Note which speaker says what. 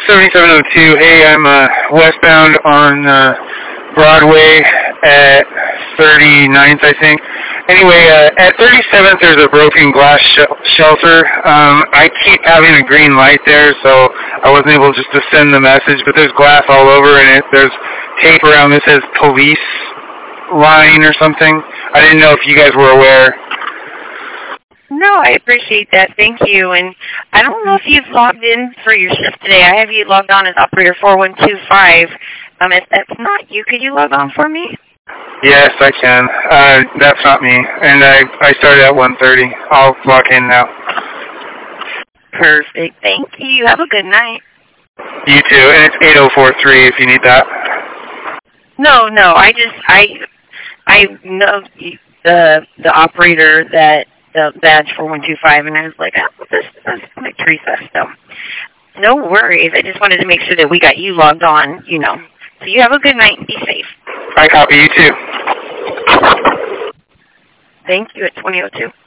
Speaker 1: 7702. Hey, I'm westbound on Broadway at 39th, I think. Anyway, at 37th, there's a broken glass shelter. I keep having a green light there, so I wasn't able just to send the message, but there's glass all over, and there's tape around that says police line or something. I didn't know if you guys were aware.
Speaker 2: No, I appreciate that. Thank you. And I don't know if you've logged in for your shift today. I have you logged on as operator 4125. If that's not you, could you log on for me?
Speaker 1: Yes, I can. That's not me. And I started at 1:30. I'll log in now.
Speaker 2: Perfect. Thank you. Have a good night.
Speaker 1: You too. And it's 8043 if you need that.
Speaker 2: No. I know the operator that badge 4125, and I was like, oh, this is like Teresa. So no worries. I just wanted to make sure that we got you logged on, you know. So you have a good night and be safe.
Speaker 1: I copy. You too.
Speaker 2: Thank you at 2002.